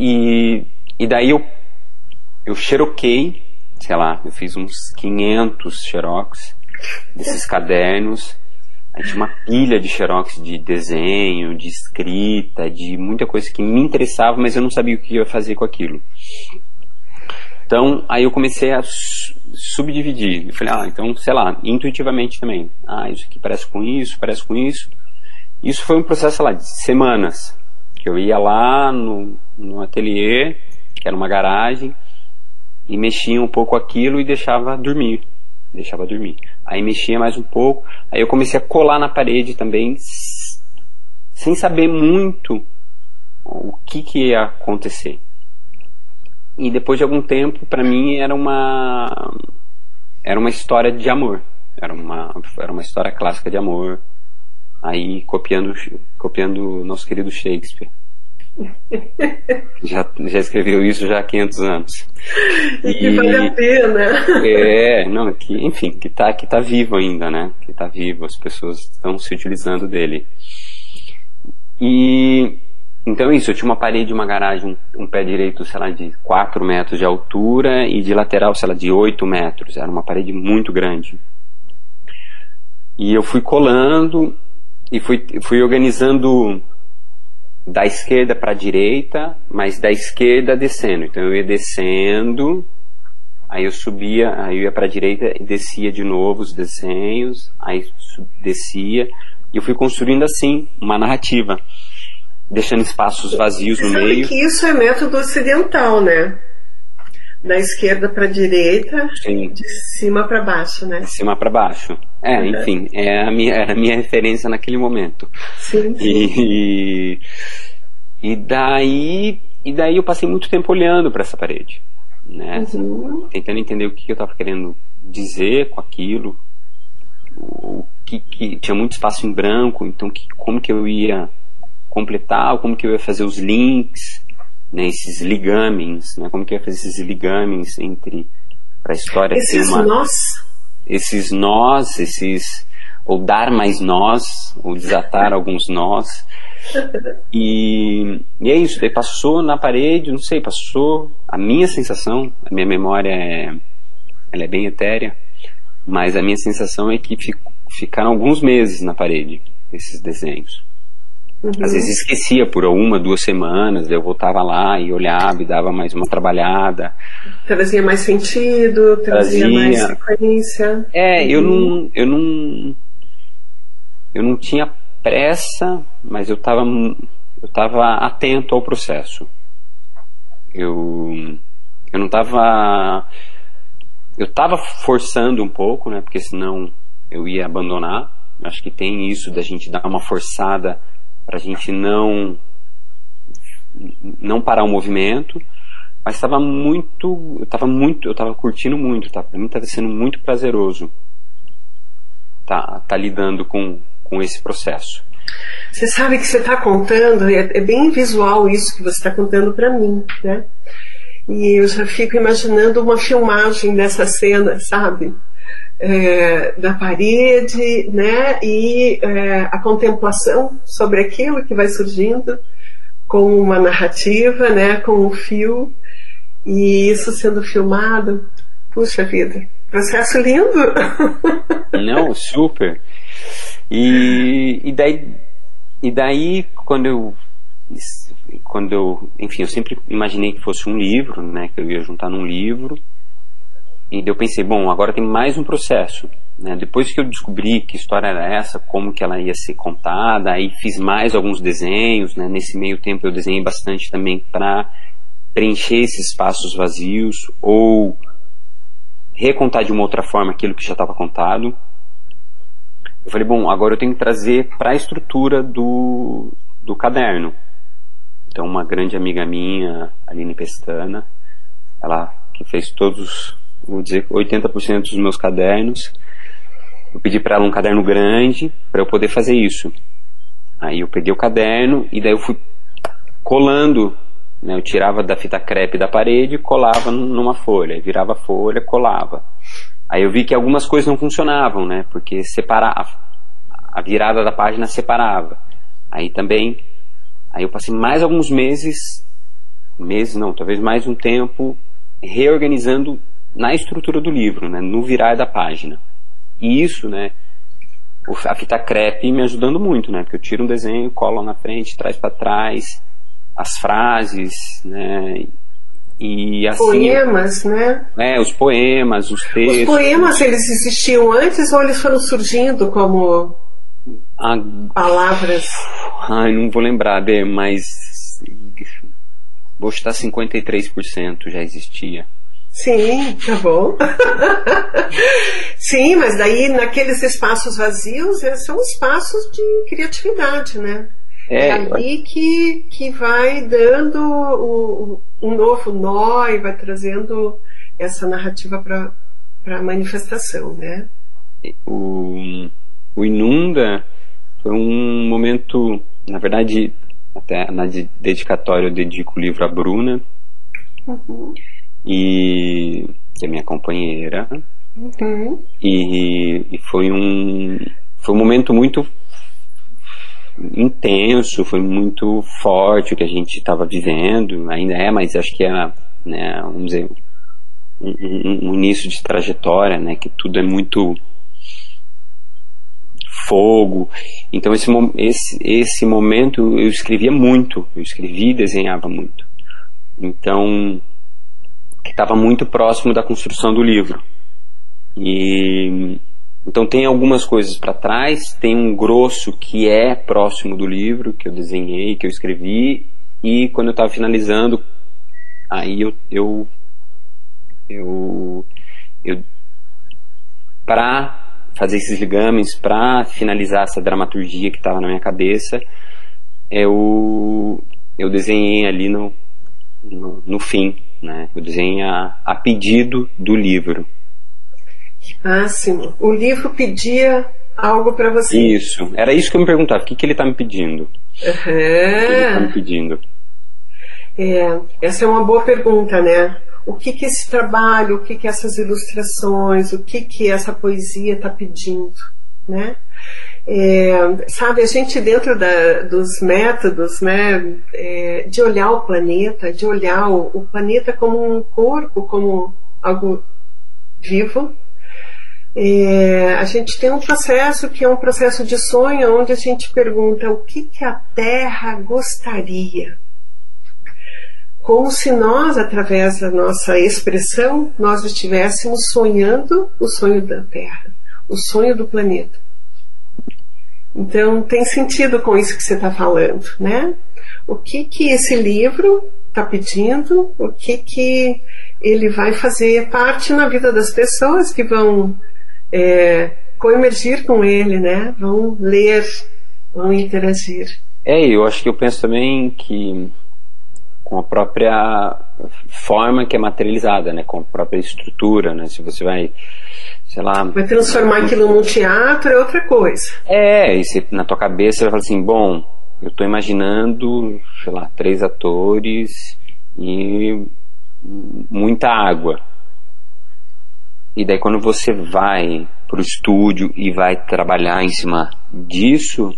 E daí eu xeroquei, sei lá, eu fiz uns 500 xerox desses cadernos. Aí tinha uma pilha de xerox de desenho, de escrita, de muita coisa que me interessava, mas eu não sabia o que eu ia fazer com aquilo. Então, aí eu comecei a subdividir. Eu falei, então, sei lá, intuitivamente também. Isso aqui parece com isso, parece com isso. Isso foi um processo, sei lá, de semanas. Que eu ia lá no ateliê, que era uma garagem, e mexia um pouco aquilo e deixava dormir. Aí mexia mais um pouco. Aí eu comecei a colar na parede também, sem saber muito o que ia acontecer. E depois de algum tempo, para mim, era uma história de amor. Era uma história clássica de amor. Aí copiando o nosso querido Shakespeare. Já escreveu isso já há 500 anos. E que vale a pena. Que tá vivo ainda, né? Que tá vivo, as pessoas estão se utilizando dele. E então isso, eu tinha uma parede, uma garagem, um pé direito, sei lá, de 4 metros de altura e de lateral, sei lá, de 8 metros. Era uma parede muito grande. E eu fui colando e fui organizando da esquerda para a direita, mas da esquerda descendo. Então eu ia descendo, aí eu subia, aí eu ia para a direita e descia de novo os desenhos, aí descia, e eu fui construindo assim uma narrativa, deixando espaços vazios no meio. Que isso é método ocidental, né? Da esquerda para a direita, sim. De cima para baixo, né? De cima para baixo. Enfim, era a minha referência naquele momento. Sim. E daí eu passei muito tempo olhando para essa parede, né? Uhum. Tentando entender o que eu estava querendo dizer com aquilo, o que tinha muito espaço em branco, então como que eu ia completar, como que eu ia fazer os links, né, esses ligamens, né, como que eu ia fazer esses ligamens para a história esses ter uma... nós? Esses nós, ou dar mais nós, ou desatar alguns nós. E é isso, daí passou na parede, não sei, passou a minha sensação, a minha memória ela é bem etérea, mas a minha sensação é que ficaram alguns meses na parede, esses desenhos. Uhum. Às vezes esquecia por 1, 2 semanas, eu voltava lá e olhava e dava mais uma trabalhada. Trazia mais sentido, trazia mais sequência. Eu não tinha pressa, mas eu estava atento ao processo. Eu não estava... Eu estava forçando um pouco, né, porque senão eu ia abandonar. Acho que tem isso da gente dar uma forçada para a gente não parar o movimento, mas eu estava curtindo muito, tá? Para mim estava sendo muito prazeroso tá lidando com esse processo. Você sabe que você está contando, é bem visual isso que você está contando para mim, né? E eu já fico imaginando uma filmagem dessa cena, sabe? Da parede, né? E a contemplação sobre aquilo que vai surgindo com uma narrativa, né? Com um fio, e isso sendo filmado. Puxa vida, processo lindo. Não, super. E daí quando eu, enfim, eu sempre imaginei que fosse um livro, né? Que eu ia juntar num livro. E eu pensei, bom, agora tem mais um processo, né? Depois que eu descobri que história era essa, como que ela ia ser contada, aí fiz mais alguns desenhos, né? Nesse meio tempo eu desenhei bastante também para preencher esses espaços vazios ou recontar de uma outra forma aquilo que já estava contado. Eu falei, bom, agora eu tenho que trazer para a estrutura do caderno. Então uma grande amiga minha, Aline Pestana, ela que fez todos, vou dizer, 80% dos meus cadernos. Eu pedi para ela um caderno grande para eu poder fazer isso. Aí eu peguei o caderno e daí eu fui colando, né? Eu tirava da fita crepe da parede e colava numa folha, virava a folha, colava. Aí eu vi que algumas coisas não funcionavam, né? Porque a virada da página separava. Aí eu passei mais alguns meses meses não, talvez mais um tempo, reorganizando na estrutura do livro, né, no virar da página. E isso, né, a fita crepe me ajudando muito, né, porque eu tiro um desenho, colo na frente, traz para trás as frases, né, e assim, poemas, né? Os poemas, os textos. Os poemas, eles existiam antes ou eles foram surgindo como palavras? Ai, não vou lembrar, mas vou chutar 53% já existia. Sim, tá bom. Sim, mas daí naqueles espaços vazios são espaços de criatividade, né? É ali que vai dando um novo nó e vai trazendo essa narrativa para a manifestação, né? O Inunda foi um momento, na verdade, até na dedicatória eu dedico o livro à Bruna, e que é minha companheira, e foi um momento muito intenso, foi muito forte o que a gente estava vivendo, ainda é, mas acho que é, né, vamos dizer, um início de trajetória, né, que tudo é muito fogo. Então esse momento eu escrevia muito, eu escrevia e desenhava muito, então que estava muito próximo da construção do livro. E então tem algumas coisas para trás, tem um grosso que é próximo do livro, que eu desenhei, que eu escrevi, e quando eu estava finalizando, aí eu para fazer esses ligames, para finalizar essa dramaturgia que estava na minha cabeça, eu desenhei ali no fim, né? Eu desenhei a pedido do livro. Máximo. O livro pedia algo para você. Isso. Era isso que eu me perguntava. O que ele está me pedindo? O que ele está me pedindo? Essa é uma boa pergunta, né? O que esse trabalho, o que essas ilustrações, o que essa poesia está pedindo, né? Sabe, a gente dentro dos métodos, né, de olhar o planeta, de olhar o planeta como um corpo, como algo vivo, a gente tem um processo que é um processo de sonho, onde a gente pergunta o que a Terra gostaria, como se nós, através da nossa expressão, nós estivéssemos sonhando o sonho da Terra, o sonho do planeta. Então tem sentido com isso que você está falando, né? O que esse livro está pedindo, o que ele vai fazer parte na vida das pessoas que vão coemergir com ele, né? Vão ler, vão interagir. Eu acho que eu penso também que com a própria forma que é materializada, né? Com a própria estrutura, né? Se você vai, sei lá... Vai transformar aquilo num teatro é outra coisa. E se na tua cabeça você vai falar assim, bom, eu estou imaginando, sei lá, 3 atores e muita água. E daí quando você vai pro estúdio e vai trabalhar em cima disso,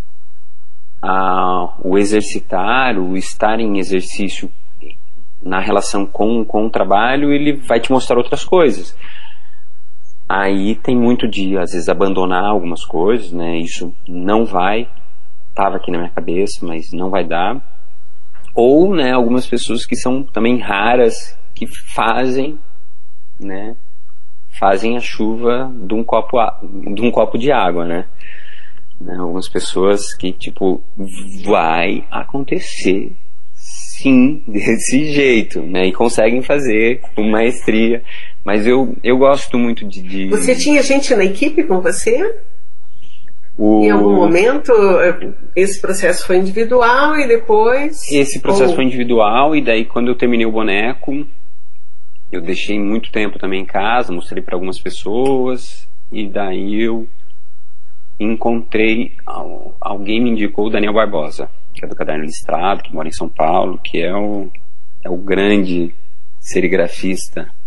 o exercitar, o estar em exercício na relação com o trabalho, ele vai te mostrar outras coisas. Aí tem muito de, às vezes, abandonar algumas coisas, né? Isso não vai, estava aqui na minha cabeça, mas não vai dar. Ou, né, algumas pessoas que são também raras, que fazem, né, fazem a chuva de um copo de água, né? Algumas pessoas que, tipo, vai acontecer sim, desse jeito, né? E conseguem fazer com maestria. Mas eu gosto muito de... Você tinha gente na equipe com você? Em algum momento esse processo foi individual e depois... Esse processo foi individual, e daí quando eu terminei o boneco, eu deixei muito tempo também em casa, mostrei para algumas pessoas, e daí eu encontrei, alguém me indicou o Daniel Barbosa, que é do Caderno Listrado, que mora em São Paulo, que é o grande serigrafista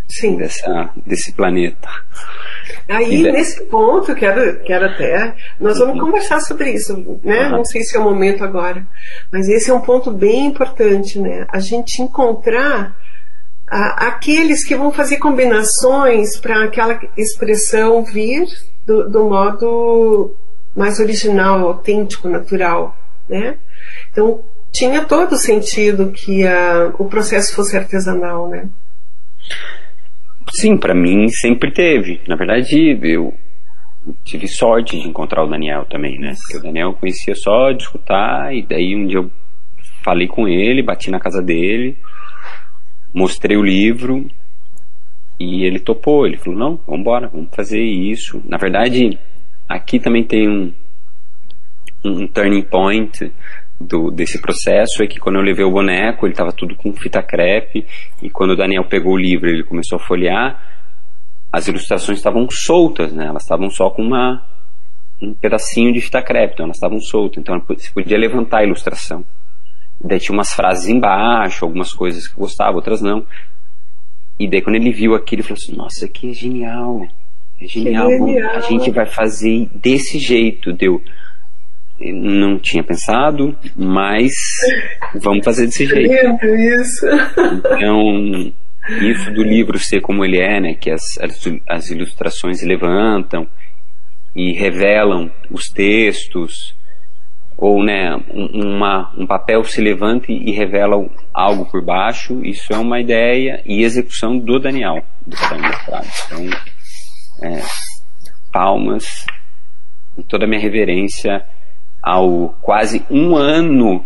Sim. Desse planeta. Aí, nesse ponto, quero até... Nós vamos conversar sobre isso, né? Não sei se é o momento agora. Mas esse é um ponto bem importante, né? A gente encontrar aqueles que vão fazer combinações para aquela expressão vir do modo mais original, autêntico, natural, né? Então, tinha todo sentido que o processo fosse artesanal, né? Sim, para mim sempre teve. Na verdade, eu tive sorte de encontrar o Daniel também, né? Porque o Daniel eu conhecia só de escutar, e daí um dia eu falei com ele, bati na casa dele, mostrei o livro e ele topou. Ele falou, não, vamos embora, vamos fazer isso. Na verdade, aqui também tem um turning point desse processo, é que quando eu levei o boneco, ele estava tudo com fita crepe, e quando o Daniel pegou o livro, ele começou a folhear, as ilustrações estavam soltas, né? Elas estavam só com um pedacinho de fita crepe, então elas estavam soltas, então você podia levantar a ilustração. Daí tinha umas frases embaixo, algumas coisas que eu gostava, outras não. E daí quando ele viu aquilo, ele falou assim, nossa, aqui é genial, a gente vai fazer desse jeito. Não tinha pensado, mas vamos fazer desse jeito. Isso. Então, isso do livro ser como ele é, né, que as ilustrações levantam e revelam os textos, ou, né, um papel se levanta e revela algo por baixo. Isso é uma ideia e execução do Daniel, do Caderno Ilustrado. Então, palmas, com toda a minha reverência ao quase um ano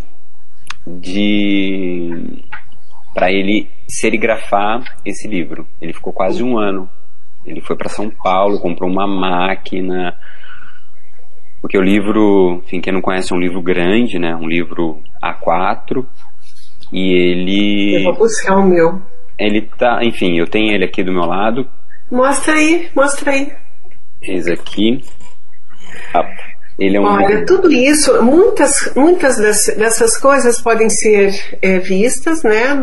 para ele serigrafar esse livro. Ele ficou quase um ano. Ele foi para São Paulo, comprou uma máquina, porque o livro, enfim, quem não conhece, é um livro grande, né? Um livro A4, e ele... Eu vou buscar o meu. Ele tá, enfim, eu tenho ele aqui do meu lado. Mostra aí. Esse aqui. Ele é um... Olha, tudo isso, muitas dessas coisas podem ser vistas, né,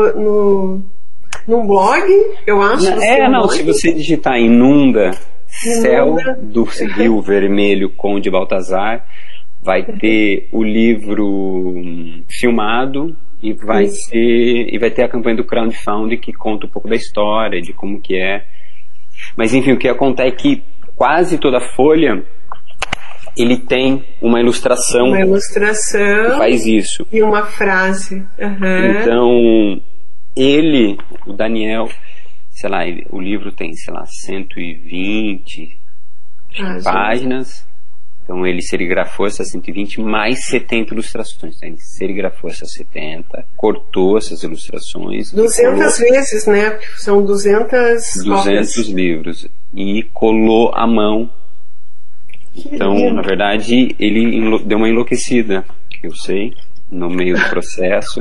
num blog, eu acho. Se você digitar Inunda, Céu do Rio Vermelho, Conde Baltazar, vai ter o livro filmado e vai ter a campanha do crowdfunding que conta um pouco da história, de como que é. Mas enfim, o que acontece é que quase toda a folha ele tem uma ilustração que faz isso. E uma frase. Então, o Daniel, sei lá, o livro tem, sei lá, 120 páginas. Então, ele serigrafou essas 120 mais 70 ilustrações. Então, ele serigrafou essas 70, cortou essas ilustrações. 200 vezes, né? Porque são 200 livros. E colou à mão. Então, na verdade, ele deu uma enlouquecida, que eu sei, no meio do processo.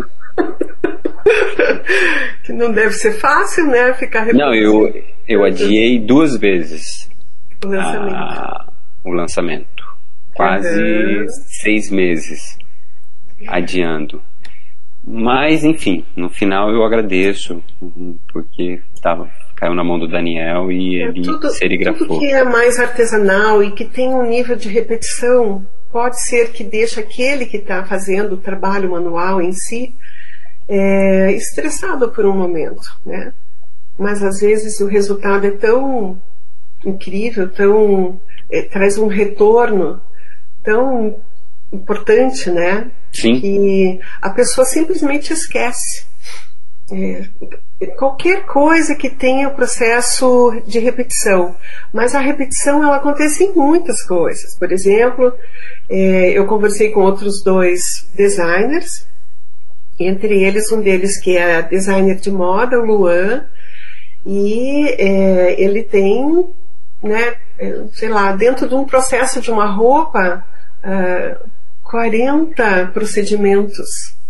Que não deve ser fácil, né? Ficar Não, eu adiei 2 vezes o lançamento. Quase 6 meses adiando. Mas, enfim, no final eu agradeço, porque caiu na mão do Daniel e ele serigrafou. Tudo que é mais artesanal e que tem um nível de repetição, pode ser que deixe aquele que está fazendo o trabalho manual em si estressado por um momento, né? Mas às vezes o resultado é tão incrível, traz um retorno tão importante, né? Sim. Que a pessoa simplesmente esquece. Qualquer coisa que tenha o processo de repetição, mas a repetição ela acontece em muitas coisas. Por exemplo, eu conversei com outros 2 designers, entre eles um deles que é designer de moda, o Luan, e ele tem, né, sei lá, dentro de um processo de uma roupa, 40 procedimentos.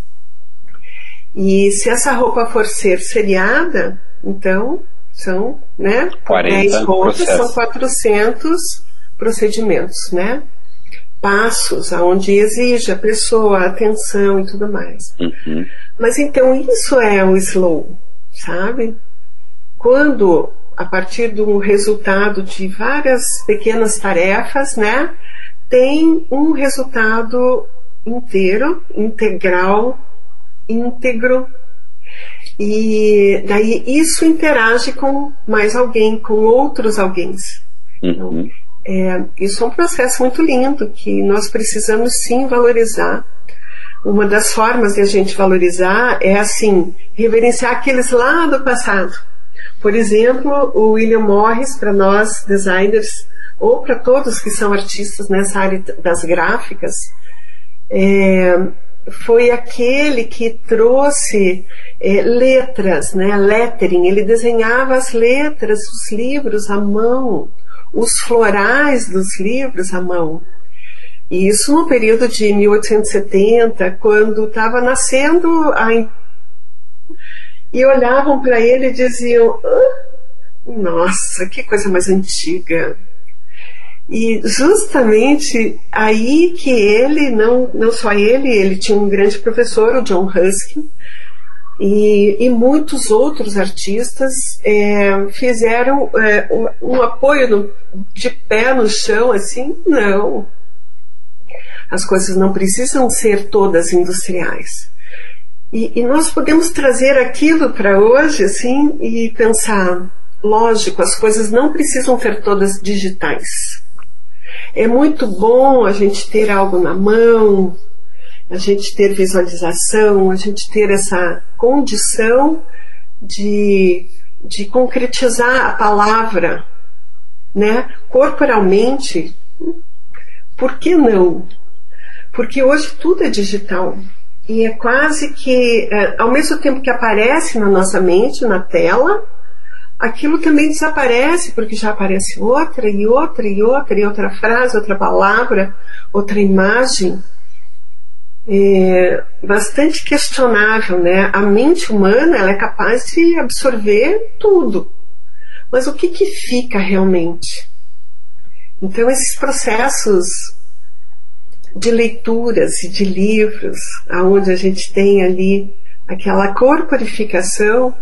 E se essa roupa for ser seriada, então são, né, 10 roupas, são 400 procedimentos, né? Passos, aonde exige a pessoa a atenção e tudo mais. Mas então isso é o slow, sabe? quando, a partir do resultado de várias pequenas tarefas, né, tem um resultado inteiro, integral, íntegro, e daí isso interage com mais alguém, com outros alguém. Então, isso é um processo muito lindo que nós precisamos sim valorizar. Uma das formas de a gente valorizar é assim, reverenciar aqueles lá do passado. Por exemplo, o William Morris, para nós designers, ou para todos que são artistas nessa área das gráficas, foi aquele que trouxe letras, né, lettering. Ele desenhava as letras dos livros à mão, os florais dos livros à mão. E isso no período de 1870, quando estava nascendo e olhavam para ele e diziam: nossa, que coisa mais antiga. E justamente aí que ele, não só ele tinha um grande professor, o John Ruskin, e muitos outros artistas fizeram um apoio de pé no chão, assim, não. As coisas não precisam ser todas industriais. E nós podemos trazer aquilo para hoje, assim, e pensar, lógico, as coisas não precisam ser todas digitais. É muito bom a gente ter algo na mão, a gente ter visualização, a gente ter essa condição de concretizar a palavra, né, corporalmente. Por que não? Porque hoje tudo é digital. E é quase que, ao mesmo tempo que aparece na nossa mente, na tela, aquilo também desaparece, porque já aparece outra e outra e outra, e outra frase, outra palavra, outra imagem. É bastante questionável, né? A mente humana, ela é capaz de absorver tudo. Mas o que fica realmente? Então, esses processos de leituras e de livros, onde a gente tem ali aquela corporificação,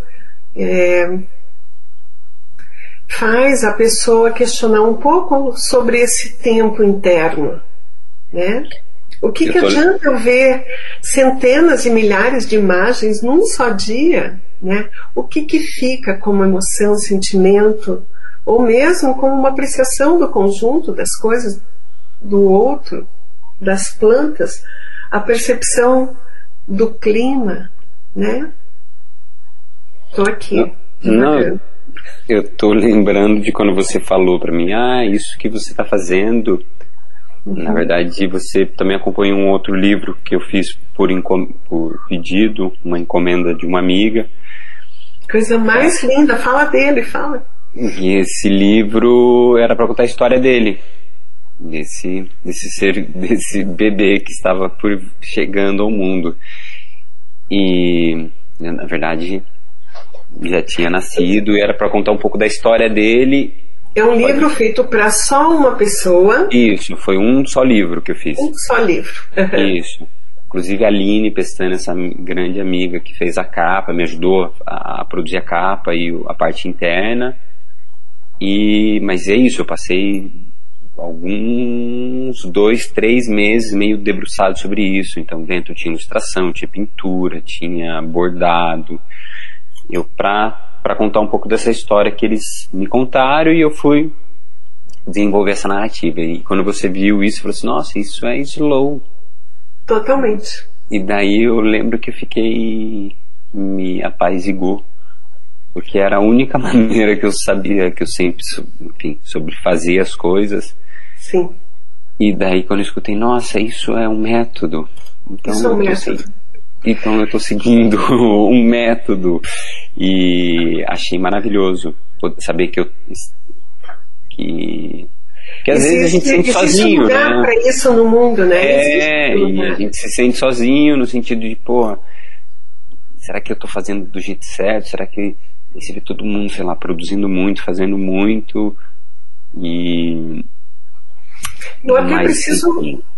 faz a pessoa questionar um pouco sobre esse tempo interno, né? O que adianta eu ver centenas e milhares de imagens num só dia, né? O que fica como emoção, sentimento, ou mesmo como uma apreciação do conjunto das coisas do outro, das plantas, a percepção do clima, né? Estou aqui. Não, eu estou lembrando de quando você falou para mim, isso que você está fazendo. Na verdade, você também acompanhou um outro livro que eu fiz por pedido, uma encomenda de uma amiga. Coisa mais linda, fala dele, fala. E esse livro era para contar a história dele, desse bebê que estava chegando ao mundo. E, na verdade, já tinha nascido e era para contar um pouco da história dele. É um livro feito para só uma pessoa. Isso, foi um só livro que eu fiz. Um só livro. Isso. Inclusive a Aline Pestana, essa grande amiga que fez a capa, me ajudou a produzir a capa e a parte interna. Mas é isso, eu passei alguns 2-3 meses meio debruçado sobre isso. Então dentro tinha ilustração, tinha pintura, tinha bordado. Para contar um pouco dessa história que eles me contaram, e eu fui desenvolver essa narrativa. E quando você viu isso, você falou assim: nossa, isso é slow. Totalmente. E daí eu lembro que eu fiquei, me apaziguou, porque era a única maneira que eu sabia, que eu sempre, enfim, sobre fazer as coisas. Sim. E daí quando eu escutei, nossa, isso é um método. Então, isso é um método. Então eu estou seguindo um método, e achei maravilhoso saber que às vezes a gente se sente sozinho, lugar, né? Para isso no mundo, né? E a gente se sente sozinho no sentido de, será que eu estou fazendo do jeito certo? Será que você vê todo mundo, sei lá, produzindo muito, fazendo muito? Eu até preciso